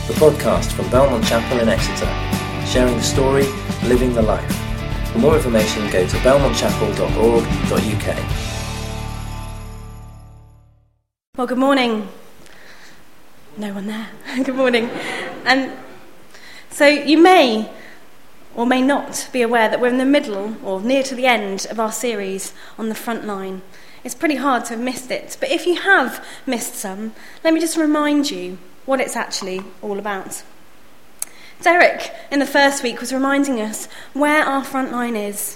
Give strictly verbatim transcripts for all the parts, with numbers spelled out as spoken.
the podcast from Belmont Chapel in Exeter, sharing the story, living the life. For more information, go to belmont chapel dot org dot u k. Well, good morning. No one there. Good morning. And so you may or may not be aware that we're in the middle or near to the end of our series on the front line. It's pretty hard to have missed it, but if you have missed some, let me just remind you what it's actually all about. Derek, in the first week, was reminding us where our front line is.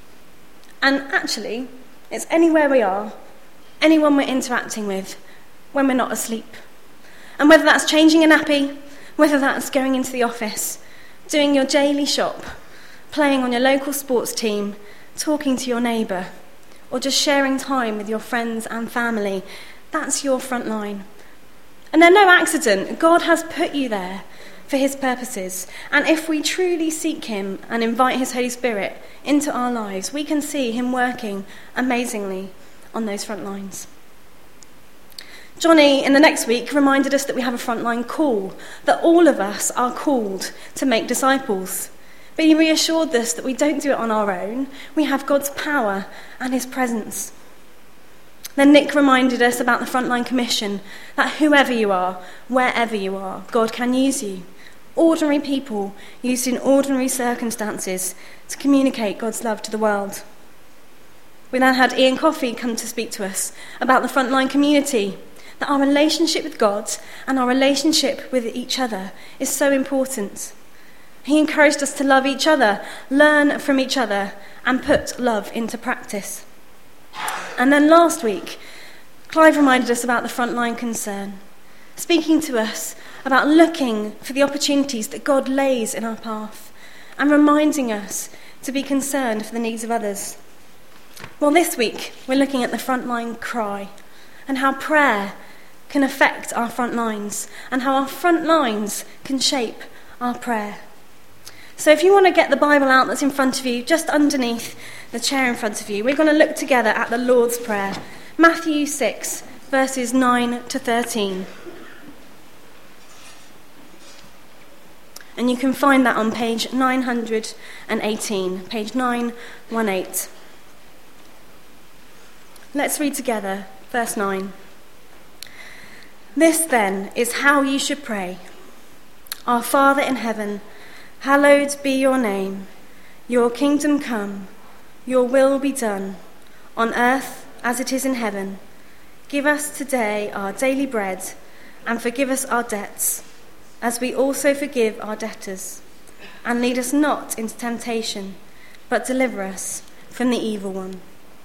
And actually, it's anywhere we are, anyone we're interacting with, when we're not asleep. And whether that's changing a nappy, whether that's going into the office, doing your daily shop, playing on your local sports team, talking to your neighbour, or just sharing time with your friends and family, that's your front line. And they're no accident. God has put you there for his purposes. And if we truly seek him and invite his Holy Spirit into our lives, we can see him working amazingly on those front lines. Johnny, in the next week, reminded us that we have a frontline call, that all of us are called to make disciples. But he reassured us that we don't do it on our own. We have God's power and his presence. Then Nick reminded us about the frontline commission, that whoever you are, wherever you are, God can use you. Ordinary people used in ordinary circumstances to communicate God's love to the world. We then had Ian Coffey come to speak to us about the frontline community, that our relationship with God and our relationship with each other is so important. He encouraged us to love each other, learn from each other, and put love into practice. And then last week, Clive reminded us about the frontline concern, speaking to us about looking for the opportunities that God lays in our path and reminding us to be concerned for the needs of others. Well, this week, we're looking at the frontline cry and how prayer can affect our front lines and how our front lines can shape our prayer. So if you want to get the Bible out that's in front of you, just underneath the chair in front of you, we're going to look together at the Lord's Prayer, Matthew six, verses nine to thirteen. And you can find that on page nine hundred eighteen, page nine eighteen. Let's read together, verse nine. This then is how you should pray. Our Father in heaven, hallowed be your name. Your kingdom come, your will be done, on earth as it is in heaven. Give us today our daily bread, and forgive us our debts, as we also forgive our debtors. And lead us not into temptation, but deliver us from the evil one.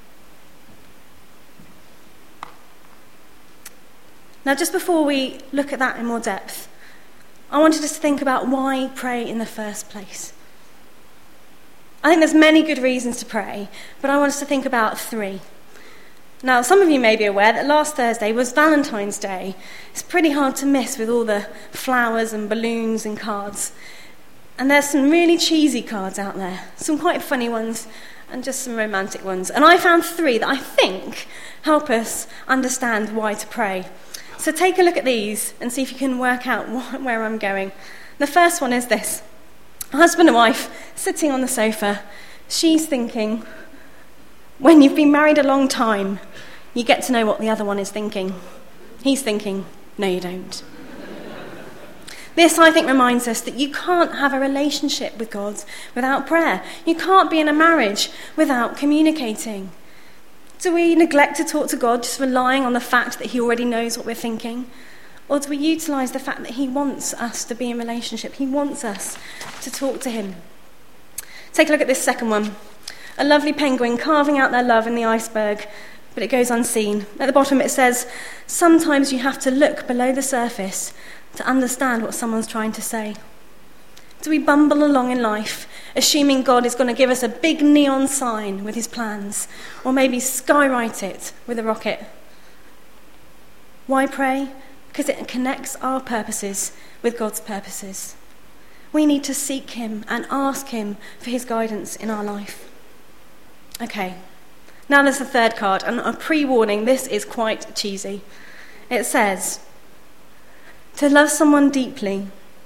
Now, just before we look at that in more depth, I wanted us to think about why pray in the first place. I think there's many good reasons to pray, but I want us to think about three. Now, some of you may be aware that last Thursday was Valentine's Day. It's pretty hard to miss with all the flowers and balloons and cards. And there's some really cheesy cards out there, some quite funny ones, and just some romantic ones. And I found three that I think help us understand why to pray. So take a look at these and see if you can work out what, where I'm going. The first one is this. A husband and wife sitting on the sofa. She's thinking, when you've been married a long time, you get to know what the other one is thinking. He's thinking, no you don't. This, I think, reminds us that you can't have a relationship with God without prayer. You can't be in a marriage without communicating. Do we neglect to talk to God, just relying on the fact that he already knows what we're thinking? Or do we utilise the fact that he wants us to be in relationship? He wants us to talk to him. Take a look at this second one. A lovely penguin carving out their love in the iceberg, but it goes unseen. At the bottom it says, sometimes you have to look below the surface to understand what someone's trying to say. Do we bumble along in life, assuming God is going to give us a big neon sign with his plans, or maybe skywrite it with a rocket? Why pray? Because it connects our purposes with God's purposes. We need to seek him and ask him for his guidance in our life. Okay, now there's the third card, and a pre-warning, this is quite cheesy. It says, to love someone deeply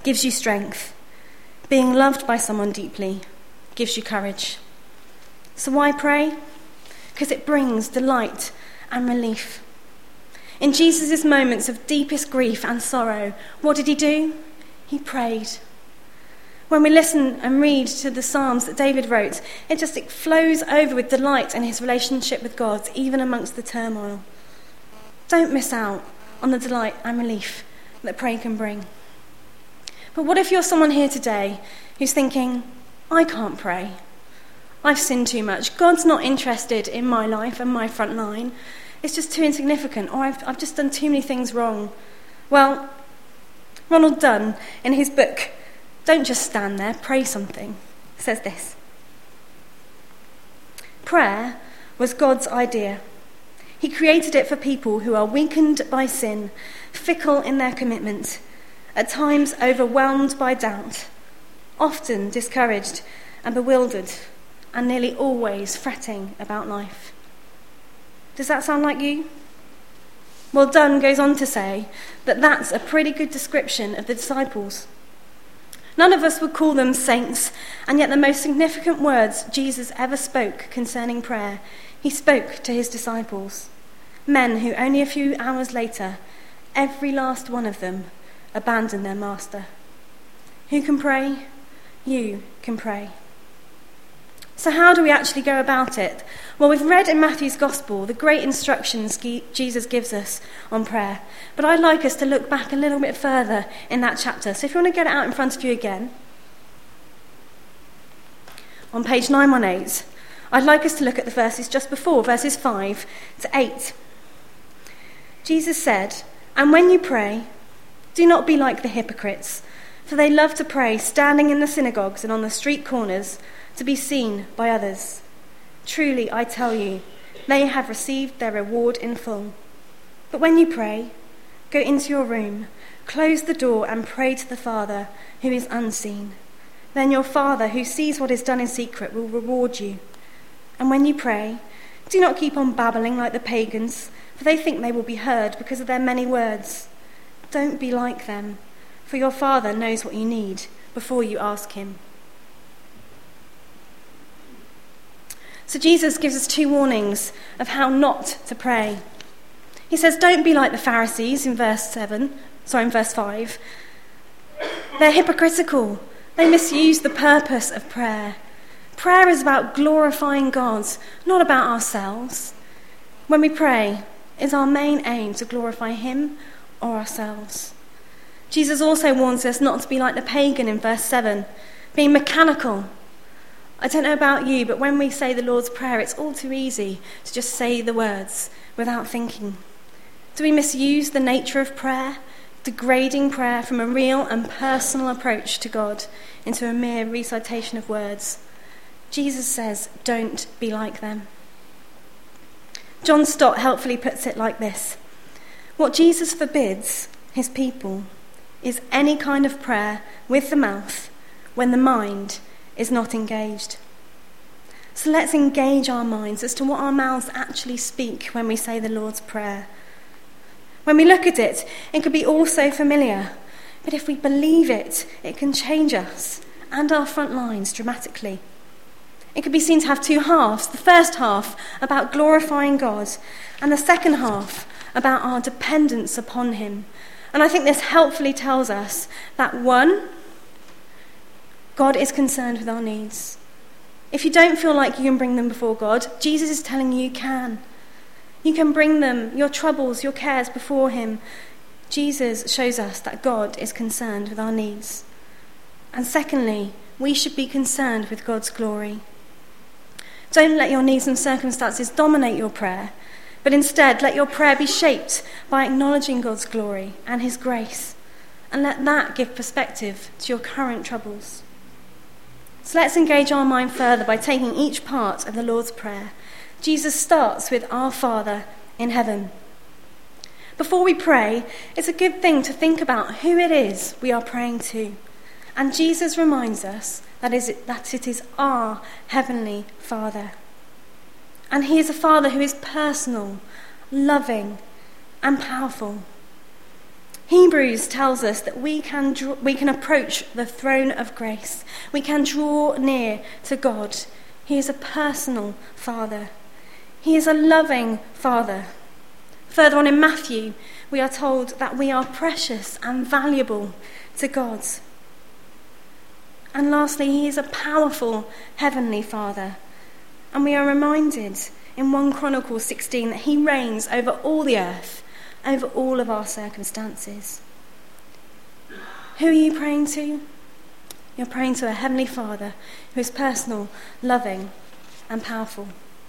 gives you strength. Being loved by someone deeply gives you courage. So why pray? Because it brings delight and relief. In Jesus' moments of deepest grief and sorrow, what did he do? He prayed. When we listen and read to the Psalms that David wrote, it just it flows over with delight in his relationship with God, even amongst the turmoil. Don't miss out on the delight and relief that prayer can bring. But what if you're someone here today who's thinking, I can't pray. I've sinned too much. God's not interested in my life and my front line. It's just too insignificant, or I've, I've just done too many things wrong. Well, Ronald Dunn, in his book, Don't Just Stand There, Pray Something, says this. Prayer was God's idea. He created it for people who are weakened by sin, fickle in their commitment, at times overwhelmed by doubt, often discouraged and bewildered, and nearly always fretting about life. Does that sound like you? Well, Dunn goes on to say that that's a pretty good description of the disciples. None of us would call them saints, and yet the most significant words Jesus ever spoke concerning prayer, he spoke to his disciples. Men who only a few hours later, every last one of them, abandoned their master. Who can pray? You can pray. So how do we actually go about it? Well, we've read in Matthew's Gospel the great instructions Jesus gives us on prayer. But I'd like us to look back a little bit further in that chapter. So if you want to get it out in front of you again, on page nine eighteen, I'd like us to look at the verses just before, verses five to eight. Jesus said, "And when you pray, do not be like the hypocrites, for they love to pray standing in the synagogues and on the street corners to be seen by others. Truly, I tell you, they have received their reward in full. But when you pray, go into your room, close the door and pray to the Father who is unseen. Then your Father who sees what is done in secret will reward you. And when you pray, do not keep on babbling like the pagans, for they think they will be heard because of their many words. Don't be like them, for your Father knows what you need before you ask him." So Jesus gives us two warnings of how not to pray. He says, don't be like the Pharisees in verse seven, sorry, in verse five. They're hypocritical. They misuse the purpose of prayer. Prayer is about glorifying God, not about ourselves. When we pray, is our main aim to glorify him or ourselves? Jesus also warns us not to be like the pagan in verse seven, being mechanical. I don't know about you, but when we say the Lord's Prayer, it's all too easy to just say the words without thinking. Do we misuse the nature of prayer, degrading prayer from a real and personal approach to God into a mere recitation of words? Jesus says, don't be like them. John Stott helpfully puts it like this. What Jesus forbids his people is any kind of prayer with the mouth when the mind is not engaged. So let's engage our minds as to what our mouths actually speak when we say the Lord's Prayer. When we look at it, it could be all so familiar, but if we believe it, it can change us and our front lines dramatically. It could be seen to have two halves, the first half about glorifying God, and the second half about our dependence upon him. And I think this helpfully tells us that, one, God is concerned with our needs. If you don't feel like you can bring them before God, Jesus is telling you you can. You can bring them, your troubles, your cares before him. Jesus shows us that God is concerned with our needs. And secondly, we should be concerned with God's glory. Don't let your needs and circumstances dominate your prayer, but instead let your prayer be shaped by acknowledging God's glory and his grace, and let that give perspective to your current troubles. So let's engage our mind further by taking each part of the Lord's Prayer. Jesus starts with Our Father in heaven. Before we pray, it's a good thing to think about who it is we are praying to. And Jesus reminds us that is that it is our Heavenly Father. And he is a Father who is personal, loving, and powerful. Hebrews tells us that we can draw, we can approach the throne of grace. We can draw near to God. He is a personal Father. He is a loving Father. Further on in Matthew, we are told that we are precious and valuable to God. And lastly, he is a powerful heavenly Father. And we are reminded in First Chronicles sixteen that he reigns over all the earth, over all of our circumstances. Who are you praying to? You're praying to a heavenly Father who is personal, loving, and powerful.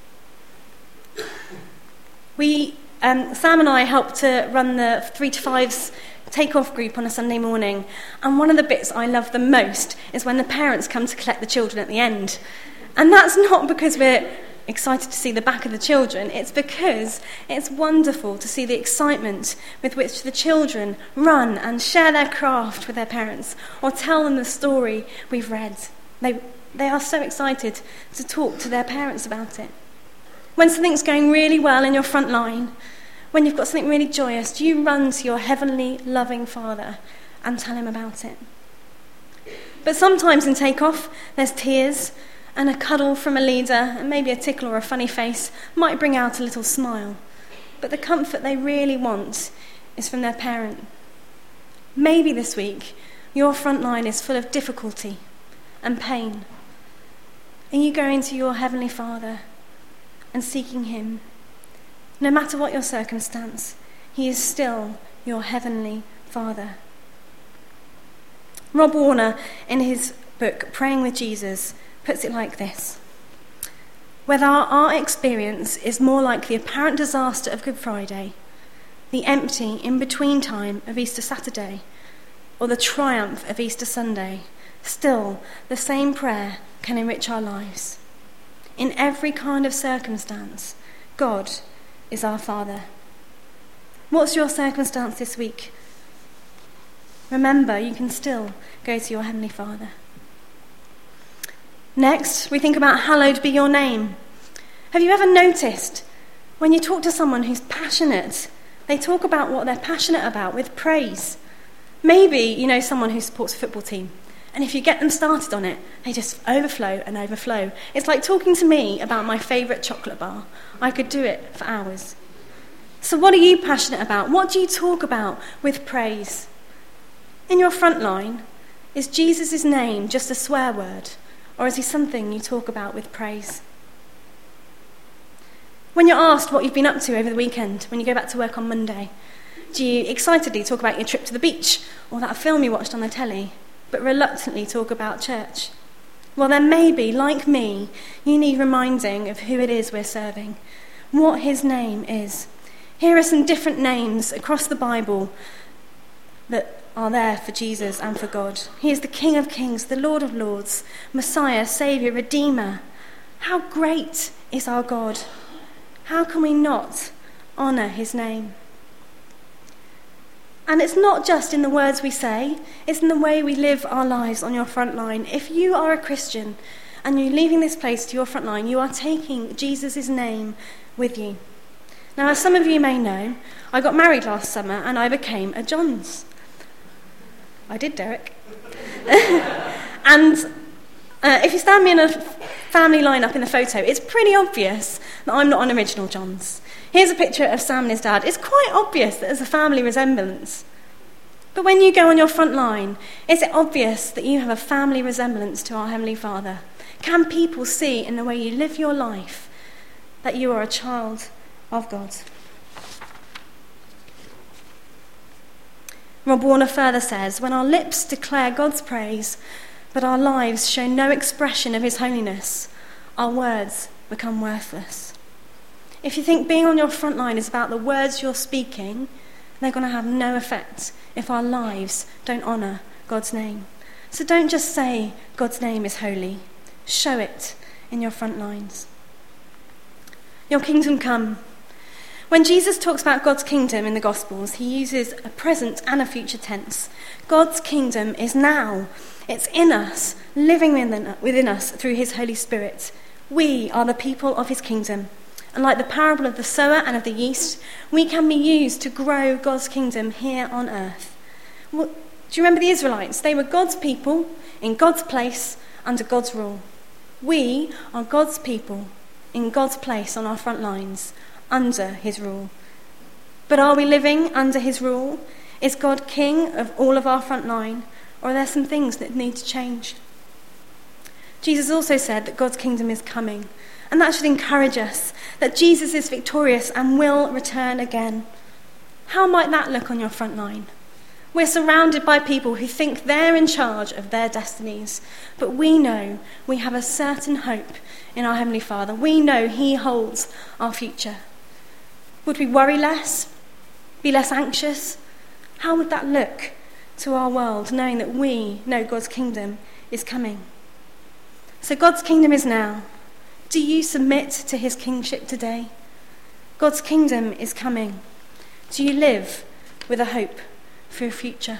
We, um, Sam and I helped to run the three to fives take-off group on a Sunday morning, and one of the bits I love the most is when the parents come to collect the children at the end. And that's not because we're excited to see the back of the children, it's because it's wonderful to see the excitement with which the children run and share their craft with their parents or tell them the story we've read. They, they are so excited to talk to their parents about it. When something's going really well in your front line, when you've got something really joyous, do you run to your heavenly, loving Father and tell him about it? But sometimes in take-off, there's tears, and a cuddle from a leader, and maybe a tickle or a funny face might bring out a little smile. But the comfort they really want is from their parent. Maybe this week, your front line is full of difficulty and pain. Are you going to your heavenly Father and seeking him? No matter what your circumstance, he is still your heavenly Father. Rob Warner, in his book, Praying with Jesus, puts it like this: whether our experience is more like the apparent disaster of Good Friday, the empty in-between time of Easter Saturday, or the triumph of Easter Sunday, still the same prayer can enrich our lives. In every kind of circumstance, God is our Father. What's your circumstance this week? Remember, you can still go to your Heavenly Father. Next, we think about hallowed be your name. Have you ever noticed when you talk to someone who's passionate, they talk about what they're passionate about with praise? Maybe you know someone who supports a football team, and if you get them started on it, they just overflow and overflow. It's like talking to me about my favourite chocolate bar. I could do it for hours. So what are you passionate about? What do you talk about with praise? In your front line, is Jesus' name just a swear word? Or is he something you talk about with praise? When you're asked what you've been up to over the weekend, when you go back to work on Monday, do you excitedly talk about your trip to the beach or that film you watched on the telly, but reluctantly talk about church? Well, then maybe, like me, you need reminding of who it is we're serving, what his name is. Here are some different names across the Bible that are there for Jesus and for God. He is the King of Kings, the Lord of Lords, Messiah, Saviour, Redeemer. How great is our God? How can we not honour his name? And it's not just in the words we say, it's in the way we live our lives on your front line. If you are a Christian and you're leaving this place to your front line, you are taking Jesus' name with you. Now, as some of you may know, I got married last summer and I became a Johns. I did, Derek. And uh, if you stand me in a family lineup in the photo, it's pretty obvious that I'm not an original Johns. Here's a picture of Sam and his dad. It's quite obvious that there's a family resemblance. But when you go on your front line, is it obvious that you have a family resemblance to our Heavenly Father? Can people see in the way you live your life that you are a child of God? Rob Warner further says, when our lips declare God's praise, but our lives show no expression of his holiness, our words become worthless. If you think being on your front line is about the words you're speaking, they're going to have no effect if our lives don't honour God's name. So don't just say God's name is holy. Show it in your front lines. Your kingdom come. When Jesus talks about God's kingdom in the Gospels, he uses a present and a future tense. God's kingdom is now. It's in us, living within us through his Holy Spirit. We are the people of his kingdom. And like the parable of the sower and of the yeast, we can be used to grow God's kingdom here on earth. Well, do you remember the Israelites? They were God's people in God's place under God's rule. We are God's people in God's place on our front lines under his rule. But are we living under his rule? Is God king of all of our front line, or are there some things that need to change? Jesus also said that God's kingdom is coming, and that should encourage us, that Jesus is victorious and will return again. How might that look on your front line? We're surrounded by people who think they're in charge of their destinies, but we know we have a certain hope in our Heavenly Father. We know he holds our future. Would we worry less? Be less anxious? How would that look to our world, knowing that we know God's kingdom is coming? So God's kingdom is now. Do you submit to his kingship today? God's kingdom is coming. Do you live with a hope for a future?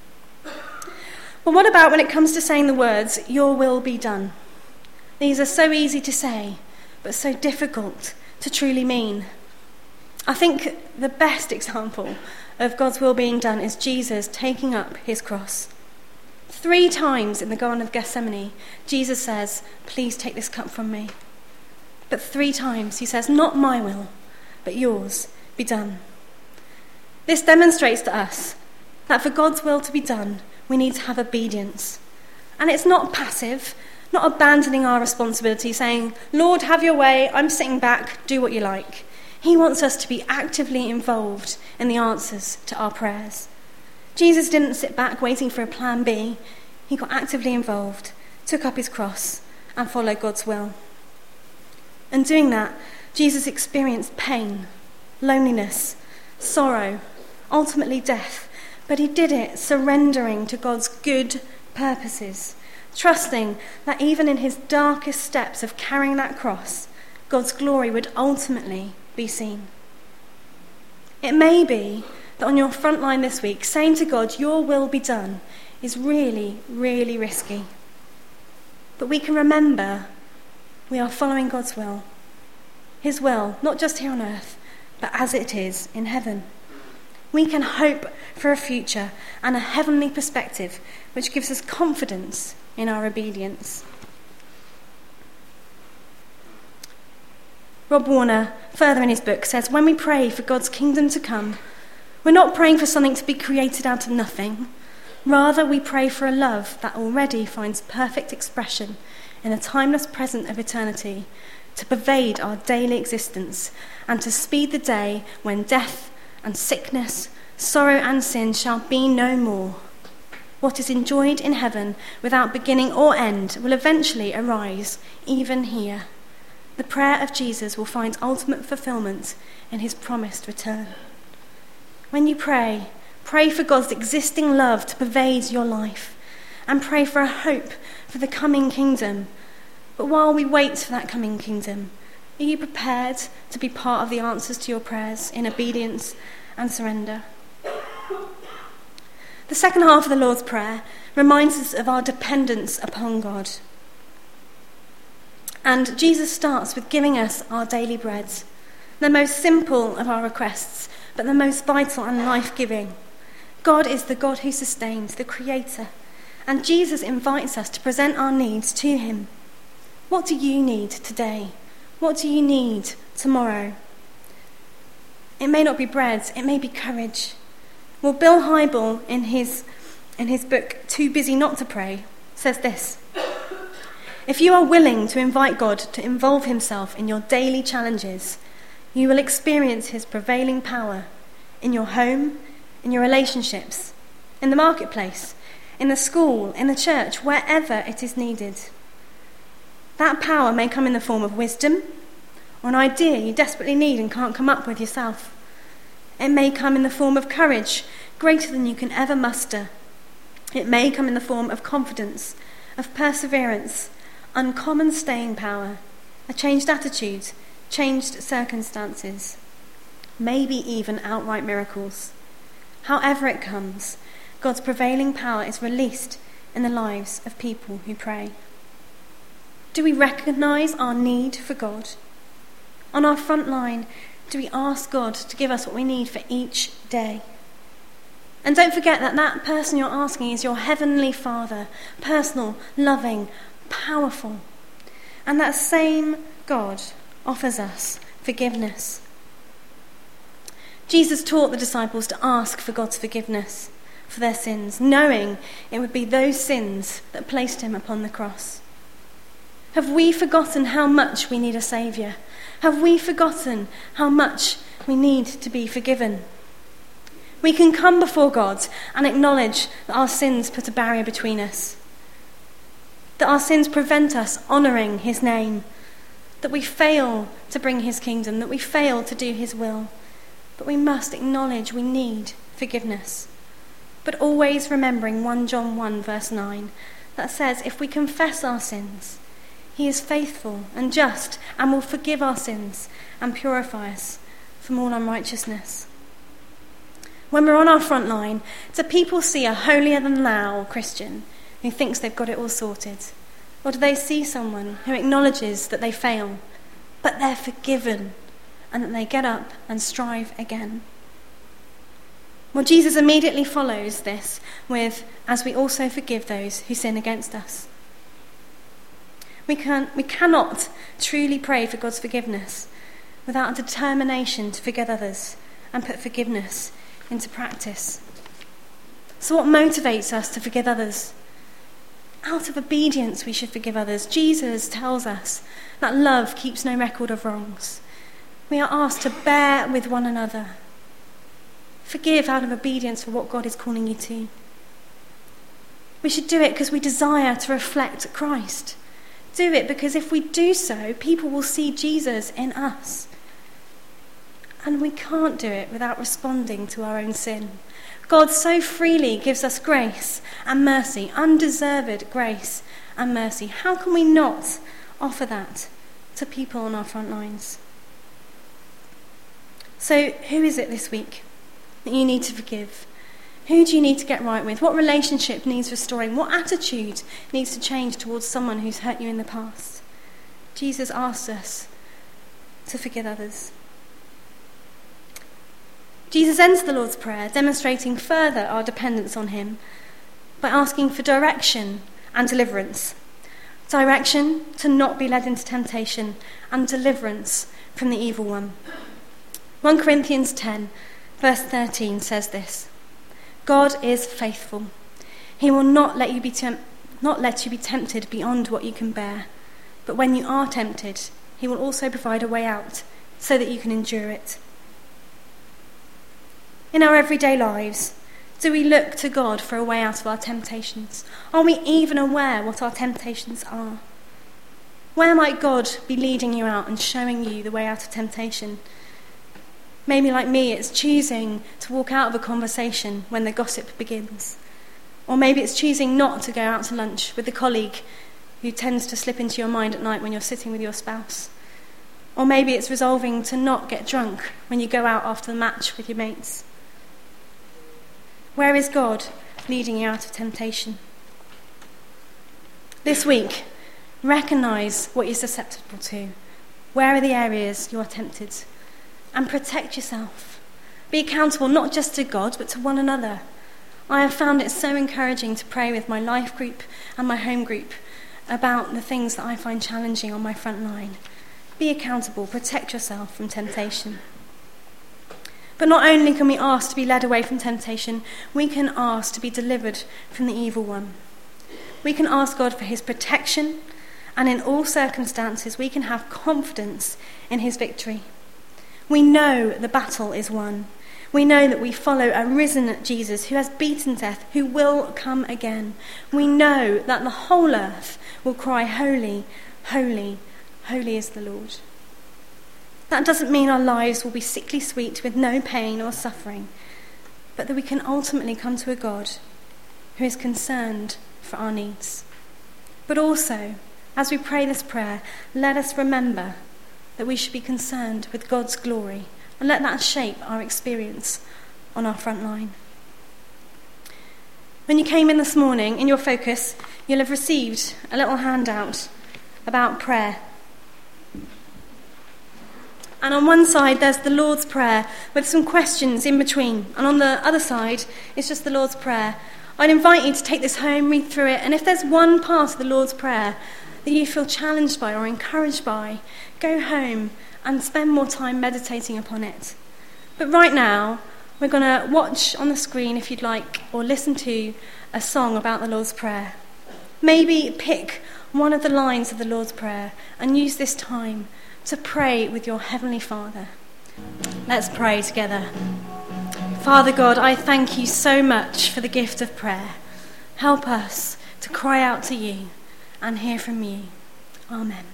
Well, what about when it comes to saying the words, your will be done? These are so easy to say, but so difficult to truly mean. I think the best example of God's will being done is Jesus taking up his cross. Three times in the Garden of Gethsemane, Jesus says, please take this cup from me. But three times he says, not my will, but yours be done. This demonstrates to us that for God's will to be done, we need to have obedience. And it's not passive, not abandoning our responsibility, saying, Lord, have your way, I'm sitting back, do what you like. He wants us to be actively involved in the answers to our prayers. Jesus didn't sit back waiting for a plan B. He got actively involved, took up his cross, and followed God's will. And doing that, Jesus experienced pain, loneliness, sorrow, ultimately death, but he did it surrendering to God's good purposes, trusting that even in his darkest steps of carrying that cross, God's glory would ultimately be seen. It may be that on your front line this week, saying to God, your will be done, is really, really risky. But we can remember we are following God's will. His will, not just here on earth, but as it is in heaven. We can hope for a future and a heavenly perspective, which gives us confidence in our obedience. Rob Warner, further in his book, says, when we pray for God's kingdom to come, we're not praying for something to be created out of nothing. Rather, we pray for a love that already finds perfect expression in the timeless present of eternity, to pervade our daily existence and to speed the day when death and sickness, sorrow and sin shall be no more. What is enjoyed in heaven without beginning or end will eventually arise even here. The prayer of Jesus will find ultimate fulfillment in his promised return. When you pray, pray for God's existing love to pervade your life, and pray for a hope for the coming kingdom. But while we wait for that coming kingdom, are you prepared to be part of the answers to your prayers in obedience and surrender? The second half of the Lord's Prayer reminds us of our dependence upon God. And Jesus starts with giving us our daily bread, the most simple of our requests, but the most vital and life-giving. God is the God who sustains, the Creator, and Jesus invites us to present our needs to him. What do you need today? What do you need tomorrow? It may not be bread, it may be courage. Well, Bill Hybel, in his, in his book, Too Busy Not to Pray, says this: if you are willing to invite God to involve himself in your daily challenges, you will experience his prevailing power in your home, in your relationships, in the marketplace, in the school, in the church, wherever it is needed. That power may come in the form of wisdom or an idea you desperately need and can't come up with yourself. It may come in the form of courage greater than you can ever muster. It may come in the form of confidence, of perseverance, uncommon staying power, a changed attitude, changed circumstances, maybe even outright miracles. However it comes, God's prevailing power is released in the lives of people who pray. Do we recognise our need for God? On our front line, do we ask God to give us what we need for each day? And don't forget that that person you're asking is your heavenly Father, personal, loving, powerful. And that same God offers us forgiveness. Jesus taught the disciples to ask for God's forgiveness for their sins, knowing it would be those sins that placed him upon the cross. Have we forgotten how much we need a saviour? Have we forgotten how much we need to be forgiven? We can come before God and acknowledge that our sins put a barrier between us, that our sins prevent us honouring his name, that we fail to bring his kingdom, that we fail to do his will. But we must acknowledge we need forgiveness. But always remembering First John one verse nine that says if we confess our sins, he is faithful and just and will forgive our sins and purify us from all unrighteousness. When we're on our front line, do people see a holier-than-thou Christian who thinks they've got it all sorted? Or do they see someone who acknowledges that they fail, but they're forgiven, and that they get up and strive again? Well, Jesus immediately follows this with, as we also forgive those who sin against us. We, can, we cannot truly pray for God's forgiveness without a determination to forgive others and put forgiveness into practice. So what motivates us to forgive others? Out of obedience we should forgive others. Jesus tells us that love keeps no record of wrongs. We are asked to bear with one another. Forgive out of obedience for what God is calling you to. We should do it because we desire to reflect Christ. Do it because if we do so, people will see Jesus in us. And we can't do it without responding to our own sin. God so freely gives us grace and mercy, undeserved grace and mercy. How can we not offer that to people on our front lines? So who is it this week that you need to forgive? Who do you need to get right with? What relationship needs restoring? What attitude needs to change towards someone who's hurt you in the past? Jesus asks us to forgive others. Jesus ends the Lord's Prayer demonstrating further our dependence on him by asking for direction and deliverance. Direction to not be led into temptation and deliverance from the evil one. First Corinthians ten verse thirteen says this: God is faithful. He will not let you be temp- not let you be tempted beyond what you can bear. But when you are tempted, he will also provide a way out so that you can endure it. In our everyday lives, do we look to God for a way out of our temptations? Are we even aware what our temptations are? Where might God be leading you out and showing you the way out of temptation? Maybe like me, it's choosing to walk out of a conversation when the gossip begins. Or maybe it's choosing not to go out to lunch with the colleague who tends to slip into your mind at night when you're sitting with your spouse. Or maybe it's resolving to not get drunk when you go out after the match with your mates. Where is God leading you out of temptation? This week, recognise what you're susceptible to. Where are the areas you are tempted? And protect yourself. Be accountable not just to God, but to one another. I have found it so encouraging to pray with my life group and my home group about the things that I find challenging on my front line. Be accountable, protect yourself from temptation. But not only can we ask to be led away from temptation, we can ask to be delivered from the evil one. We can ask God for his protection, and in all circumstances we can have confidence in his victory. We know the battle is won. We know that we follow a risen Jesus who has beaten death, who will come again. We know that the whole earth will cry, holy, holy, holy is the Lord. That doesn't mean our lives will be sickly sweet with no pain or suffering, but that we can ultimately come to a God who is concerned for our needs. But also, as we pray this prayer, let us remember that we should be concerned with God's glory, and let that shape our experience on our front line. When you came in this morning, in your focus, you'll have received a little handout about prayer. And on one side, there's the Lord's Prayer with some questions in between. And on the other side, it's just the Lord's Prayer. I'd invite you to take this home, read through it. And if there's one part of the Lord's Prayer that you feel challenged by or encouraged by, go home and spend more time meditating upon it. But right now, we're going to watch on the screen, if you'd like, or listen to a song about the Lord's Prayer. Maybe pick one of the lines of the Lord's Prayer and use this time to pray with your Heavenly Father. Let's pray together. Father God, I thank you so much for the gift of prayer. Help us to cry out to you and hear from you. Amen.